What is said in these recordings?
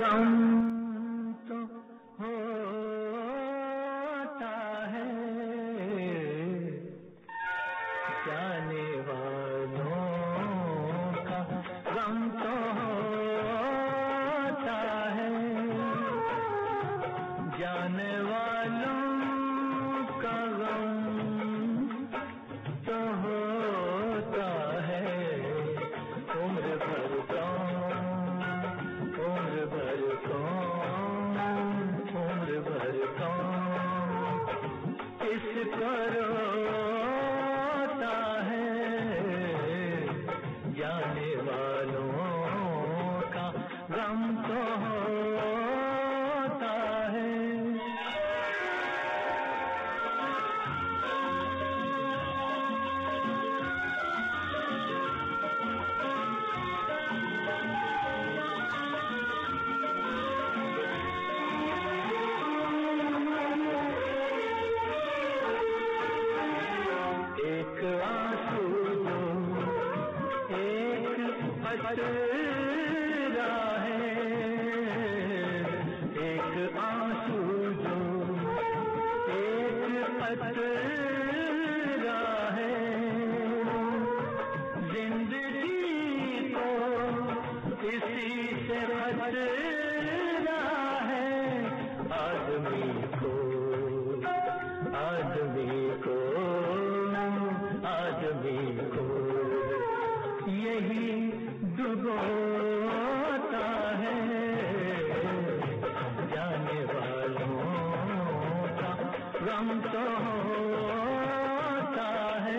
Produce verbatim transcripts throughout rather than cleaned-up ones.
गम तो होता है जाने वालों का, गम तो होता है जाने वालों का, गम तो होता है उम्र भर कौन, उम्र भर कौन, उम्र भर कौन किसको रोता है जाने वालों का, गम तो होता है। एक आंसू जो एक पतरा है, एक आंसू जो एक पतरा है, जिंदगी को इसी से खतरा है, आदमी को, आदमी को, आदमी को यही डुबोता है जाने वालों का, गम तो होता है।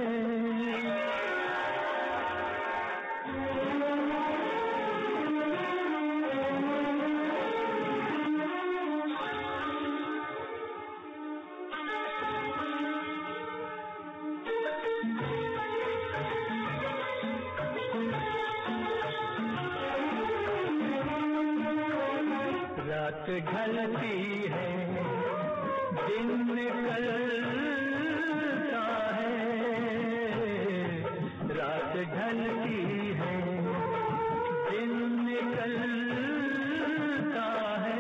रात ढलती है दिन निकलता है, रात ढलती है दिन निकलता है,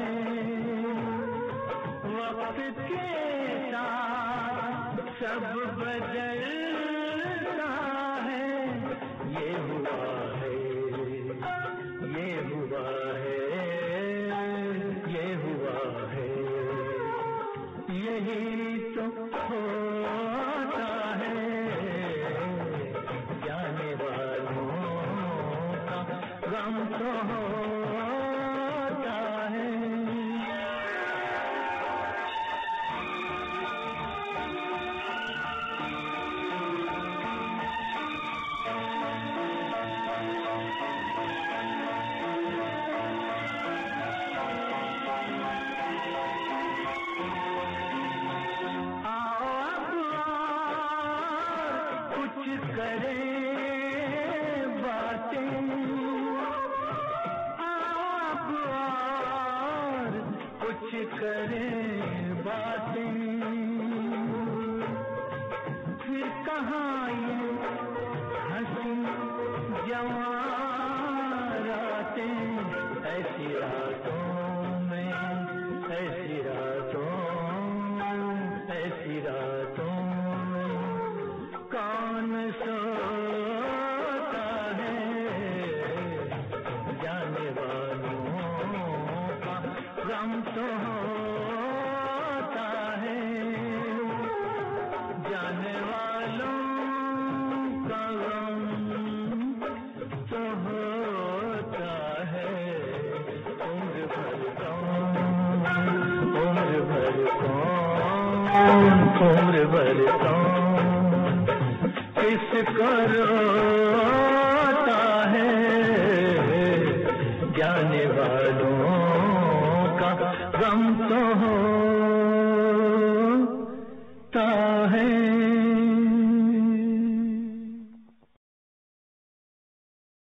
वक्त के साथ सब बदलता है, ये हुआ है, ये हुआ है, ये हुआ है, यही तो होता है जाने वालों का, गम तो होता है। करें बातें आप और कुछ करें बातें, फिर कहाँ ये हंसी जवां रातें, ऐसी रातों में, ऐसी रातों, ऐसी रातों में कौन सोता है जाने वालों का, गम तो होता है जाने वालों का, गम तो होता है उम्र भर कौन, उम्र भर कौन, उम्र भर कौन किसको रोता है जाने वालों का, गम तो हो